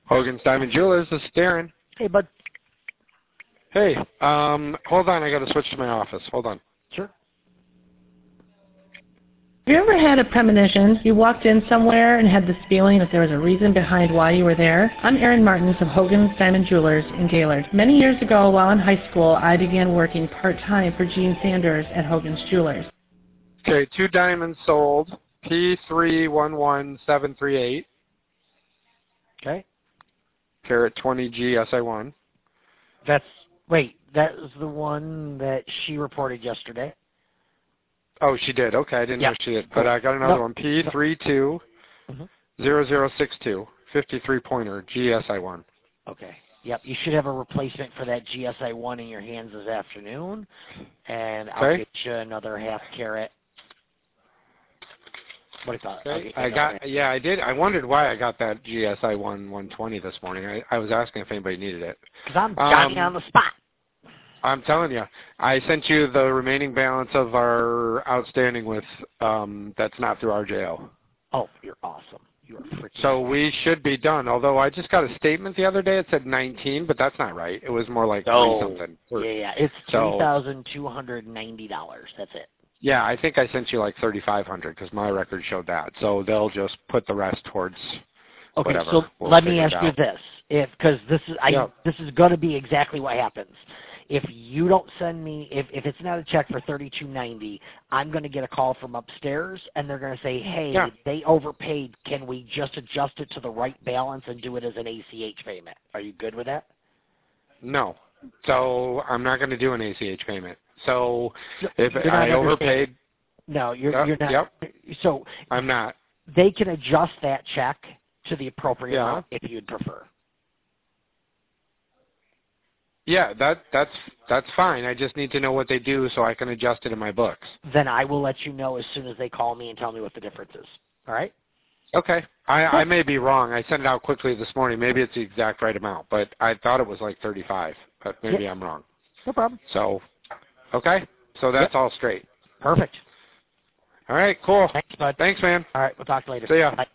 Hogan's Diamond Jewelers, this is Darren. Hey, bud. Hey, hold on, I got to switch to my office. Hold on. Sure. Have you ever had a premonition? You walked in somewhere and had this feeling that there was a reason behind why you were there? I'm Erin Martins of Hogan's Diamond Jewelers in Gaylord. Many years ago, while in high school, I began working part-time for Gene Sanders at Hogan's Jewelers. Okay, 2 diamonds sold, P311738, Okay. carat 20G SI1. Wait, that was the one that she reported yesterday. Oh, she did. Okay, I didn't know she did. But I got another one, P320062, 53-pointer, GSI1. Okay. Yep, you should have a replacement for that GSI1 in your hands this afternoon, and I'll get you another half carat. What do you call it? Okay. I did. I wondered why I got that GSI 120 this morning. I was asking if anybody needed it. Because I'm Johnny on the spot. I'm telling you. I sent you the remaining balance of our outstanding with that's not through RJO. Oh, you're awesome. You are freaking So we should be done. Although I just got a statement the other day. It said 19, but that's not right. It was more like 3-something. Yeah. It's $3,290. That's it. Yeah, I think I sent you like 3,500 because my record showed that. So they'll just put the rest towards whatever. So let me ask you this, because this is going to be exactly what happens. If you don't send me, if it's not a check for $3,290, I'm going to get a call from upstairs, and they're going to say, hey, they overpaid. Can we just adjust it to the right balance and do it as an ACH payment? Are you good with that? No. So I'm not going to do an ACH payment. So if I overpaid. No, you're not. Yep. So I'm not. They can adjust that check to the appropriate amount if you'd prefer. Yeah, that's fine. I just need to know what they do so I can adjust it in my books. Then I will let you know as soon as they call me and tell me what the difference is. All right? Okay. I may be wrong. I sent it out quickly this morning. Maybe it's the exact right amount, but I thought it was like 35, but maybe I'm wrong. No problem. So, okay. So that's all straight. Perfect. All right, cool. Thanks, bud. Thanks, man. All right, we'll talk later. See ya. Bye.